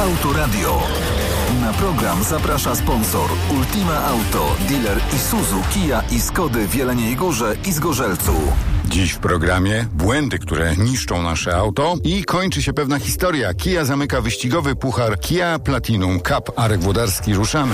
Autoradio. Na program zaprasza sponsor Ultima Auto, dealer Isuzu, Kia i Skody w Jeleniej Górze i Zgorzelcu. Dziś w programie błędy, które niszczą nasze auto i kończy się pewna historia. Kia zamyka wyścigowy puchar Kia Platinum Cup. Arek Włodarski, ruszamy.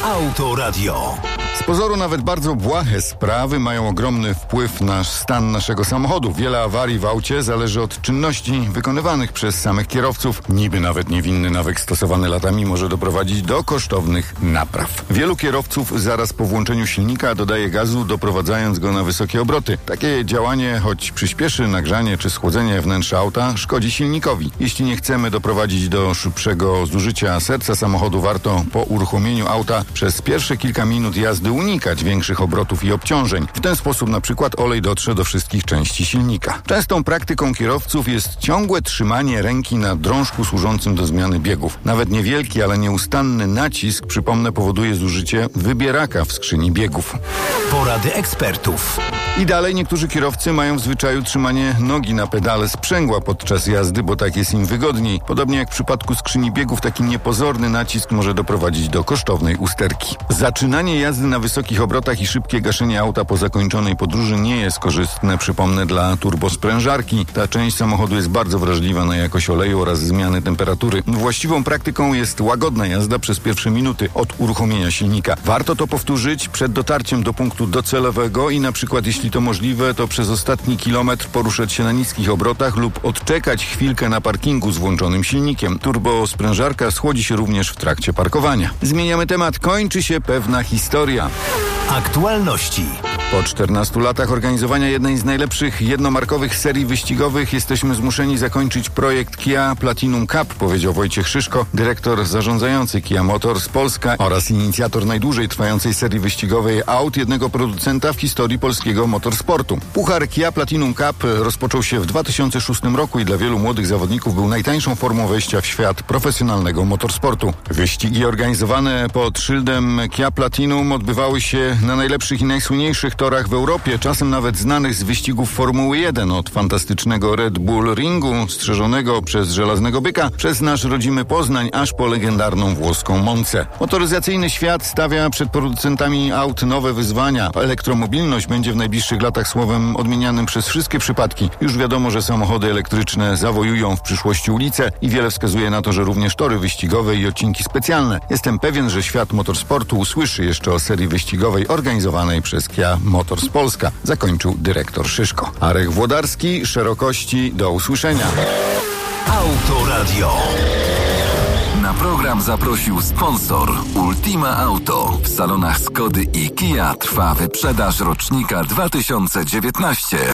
Autoradio. Z pozoru nawet bardzo błahe sprawy mają ogromny wpływ na stan naszego samochodu. Wiele awarii w aucie zależy od czynności wykonywanych przez samych kierowców. Niby nawet niewinny nawyk stosowany latami może doprowadzić do kosztownych napraw. Wielu kierowców zaraz po włączeniu silnika dodaje gazu, doprowadzając go na wysokie obroty. Takie działanie, choć przyspieszy nagrzanie czy schłodzenie wnętrza auta, szkodzi silnikowi. Jeśli nie chcemy doprowadzić do szybszego zużycia serca samochodu, warto po uruchomieniu auta przez pierwsze kilka minut jazdy unikać większych obrotów i obciążeń. W ten sposób na przykład olej dotrze do wszystkich części silnika. Częstą praktyką kierowców jest ciągłe trzymanie ręki na drążku służącym do zmiany biegów. Nawet niewielki, ale nieustanny nacisk, przypomnę, powoduje zużycie wybieraka w skrzyni biegów. Porady ekspertów. I dalej niektórzy kierowcy mają w zwyczaju trzymanie nogi na pedale sprzęgła podczas jazdy, bo tak jest im wygodniej. Podobnie jak w przypadku skrzyni biegów, taki niepozorny nacisk może doprowadzić do kosztownej usterki. Zaczynanie jazdy na wysokich obrotach i szybkie gaszenie auta po zakończonej podróży nie jest korzystne, przypomnę, dla turbosprężarki. Ta część samochodu jest bardzo wrażliwa na jakość oleju oraz zmiany temperatury. Właściwą praktyką jest łagodna jazda przez pierwsze minuty od uruchomienia silnika. Warto to powtórzyć przed dotarciem do punktu docelowego i na przykład, jeśli to możliwe, to przez ostatni kilometr poruszać się na niskich obrotach lub odczekać chwilkę na parkingu z włączonym silnikiem. Turbosprężarka schłodzi się również w trakcie parkowania. Zmieniamy temat. Kończy się pewna historia. Aktualności. Po 14 latach organizowania jednej z najlepszych jednomarkowych serii wyścigowych jesteśmy zmuszeni zakończyć projekt Kia Platinum Cup, powiedział Wojciech Szyszko, dyrektor zarządzający Kia Motors Polska oraz inicjator najdłużej trwającej serii wyścigowej aut jednego producenta w historii polskiego motorsportu. Puchar Kia Platinum Cup rozpoczął się w 2006 roku i dla wielu młodych zawodników był najtańszą formą wejścia w świat profesjonalnego motorsportu. Wyścigi organizowane pod szyldem Kia Platinum odbywały się na najlepszych i najsłynniejszych torach w Europie, czasem nawet znanych z wyścigów Formuły 1, od fantastycznego Red Bull Ringu, strzeżonego przez Żelaznego Byka, przez nasz rodzimy Poznań, aż po legendarną włoską Moncę. Motoryzacyjny świat stawia przed producentami aut nowe wyzwania. Elektromobilność będzie w najbliższych latach słowem odmienianym przez wszystkie przypadki. Już wiadomo, że samochody elektryczne zawojują w przyszłości ulice i wiele wskazuje na to, że również tory wyścigowe i odcinki specjalne. Jestem pewien, że świat motorsportu usłyszy jeszcze o serii wyścigowej organizowanej przez Kia Motors Polska, zakończył dyrektor Szyszko. Arek Włodarski, szerokości, do usłyszenia. Autoradio. Na program zaprosił sponsor Ultima Auto. W salonach Skody i Kia trwa wyprzedaż rocznika 2019.